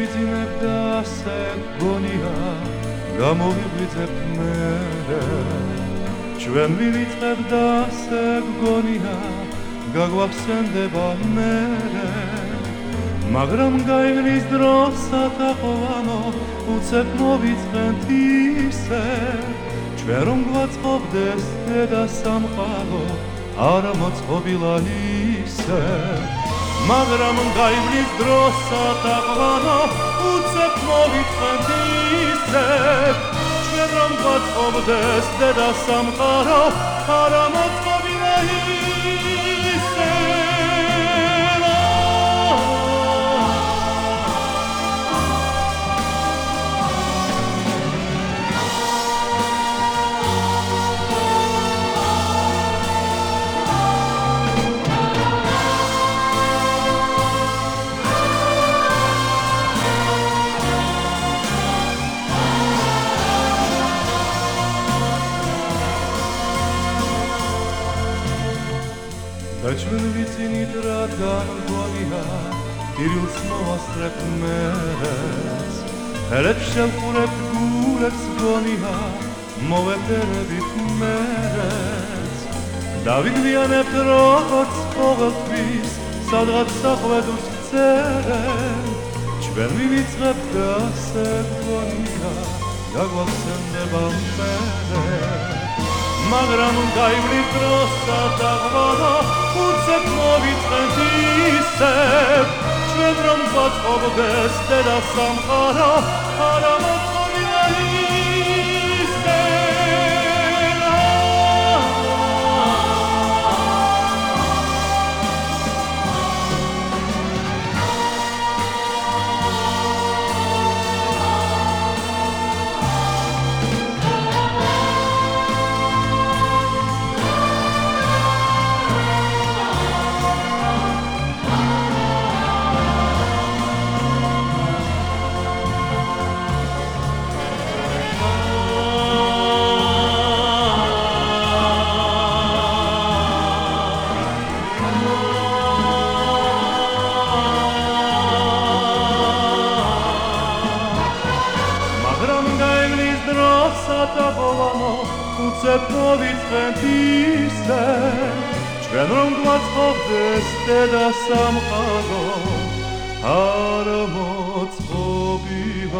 ვიძინებ და ასე გონია გამოვიღვიძებ მერე ჩვენ ვივიწყებ და ასე გონია გაგვახსენდება მერე მაგრამ გაივლის დროსაც აყვანო უცებ მოვიწყენთ ისე ჩვენ რომ გვაწყობდეს დედა სამყარო არ მოწყობილა ისე მაგრამ გაივლის დროსაც აყვანო უცებ მოვიწყენთ ისე ჩვენ რომ გვაწყობდეს დედა სამყარო არ მოწყობილა ისე და ჩვენ ვიცინით რადგან გონია ირილს მოვასწრებ მერეს ხელებს შევხურებთ გულებს გონია მოვეფერებით მერეს დავიგვიანებთ როგორც ყოველთვის სადღაც საყვედურს გწერენ ჩვენ ვივიწყებთ და ასე გონია გაგვახსენდება მერე მაგრამ გაივლის დროსაც აყვანო უცებ მოვიწყენთ ისევ ჩვენ რომ გვაწყობდეს დედა სამყარო არ მოწყობილა ისე უცებ მოვიწყენთ ისე ჩვენ რომ გვაწყობდეს დედა სამყარო არ მოწყობილა